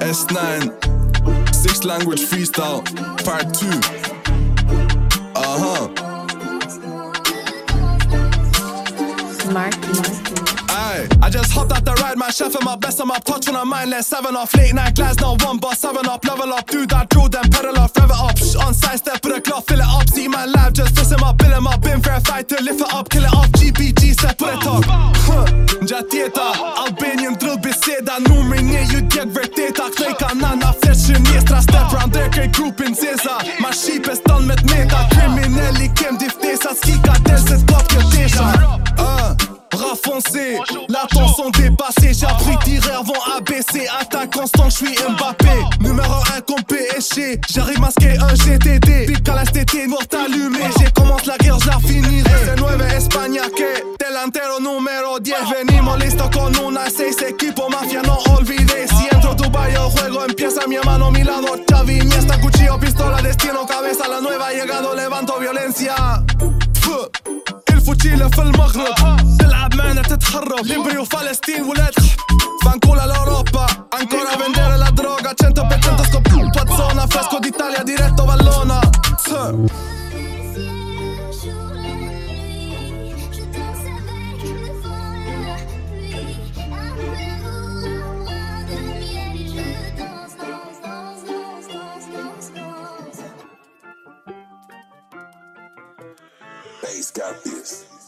S9, 6 language freestyle, part 2. Aye, I just hopped out the ride, my chef and my best, I'm up touching on mine. Let's 7 off, late night glass, no one boss, 7 up, level up, do that drill, then pedal off, rev it up. Shh, on side step, put a cloth, fill it up, see man live, just fist him up, bill him up, been fair fight to lift it up, kill it off, GBG step, put it up. Gjatjeta, Albanian drill biseda, numri një ju djek vërteta, knoj ka nana flesh që njestra, step round there krej grupin zeza, ma shipe ston me t'meta, kriminelli kem diftesa, s'ki ka del se t'klop kjo tesha. Foncé, la temps sont dépassés. J'ai appris tirer avant ABC. Attaque constant, j'suis Mbappé. Numéro 1 compé éché. J'arrive masqué un GTD. Pique à la STT, noir allumé. J'ai commencé la guerre, j'la finirai. C'est nueve España que delantero número 10. Venimos listo con una 6 equipo mafia, no olvidé. Si entro Dubai el juego empieza, mi hermano mi lado Xavi, Iniesta, cuchillo, pistola, destino, cabeza. La nueva ha llegado, levanto violencia. الفوتيلة في المغرب تلعب معنا تتخرب ليبري وفلسطين ولاد فانكولا l'Europa ancora a vendere la droga 100% scopo zona fresco d'Italia diretto Vallona. Bass got this.